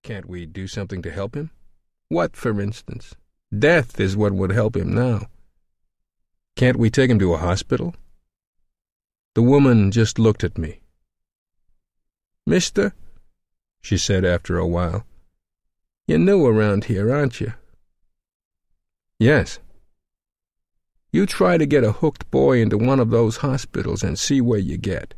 Can't we do something to help him? What, for instance? Death is what would help him now. Can't we take him to a hospital? The woman just looked at me. Mister, she said after a while, you're new around here, aren't you? Yes. You try to get a hooked boy into one of those hospitals and see where you get.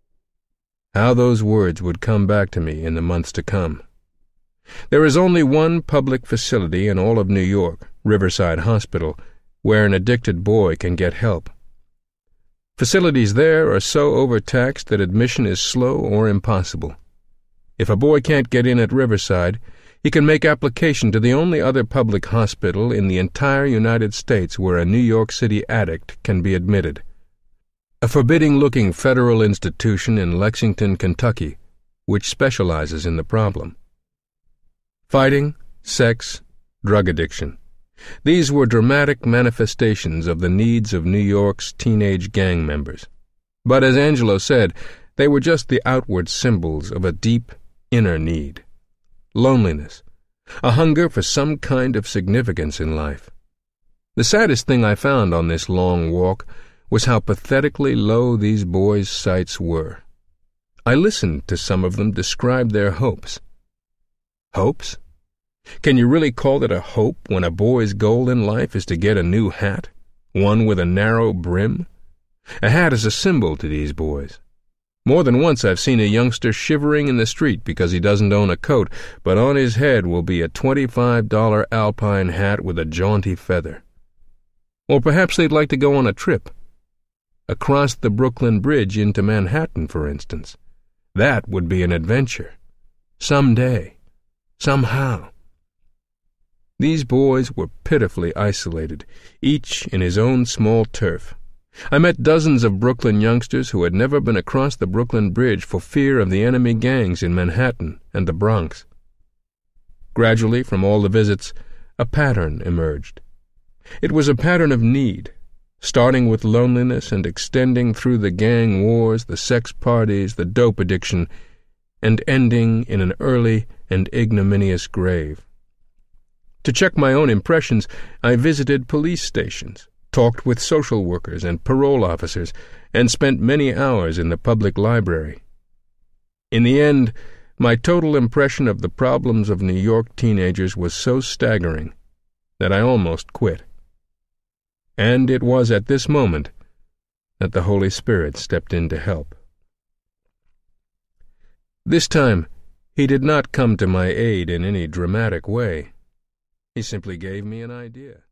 How those words would come back to me in the months to come. There is only one public facility in all of New York, Riverside Hospital, where an addicted boy can get help. Facilities there are so overtaxed that admission is slow or impossible. If a boy can't get in at Riverside, he can make application to the only other public hospital in the entire United States where a New York City addict can be admitted. A forbidding-looking federal institution in Lexington, Kentucky, which specializes in the problem. Fighting, sex, drug addiction. These were dramatic manifestations of the needs of New York's teenage gang members. But as Angelo said, they were just the outward symbols of a deep, inner need. Loneliness, a hunger for some kind of significance in life. The saddest thing I found on this long walk was how pathetically low these boys' sights were. I listened to some of them describe their hopes. Hopes? Can you really call it a hope when a boy's goal in life is to get a new hat, one with a narrow brim? A hat is a symbol to these boys. More than once I've seen a youngster shivering in the street because he doesn't own a coat, but on his head will be a $25 Alpine hat with a jaunty feather. Or perhaps they'd like to go on a trip. Across the Brooklyn Bridge into Manhattan, for instance. That would be an adventure. Someday. Somehow. These boys were pitifully isolated, each in his own small turf. I met dozens of Brooklyn youngsters who had never been across the Brooklyn Bridge for fear of the enemy gangs in Manhattan and the Bronx. Gradually, from all the visits, a pattern emerged. It was a pattern of need, starting with loneliness and extending through the gang wars, the sex parties, the dope addiction, and ending in an early and ignominious grave. To check my own impressions, I visited police stations, talked with social workers and parole officers, and spent many hours in the public library. In the end, my total impression of the problems of New York teenagers was so staggering that I almost quit. And it was at this moment that the Holy Spirit stepped in to help. This time, he did not come to my aid in any dramatic way. He simply gave me an idea.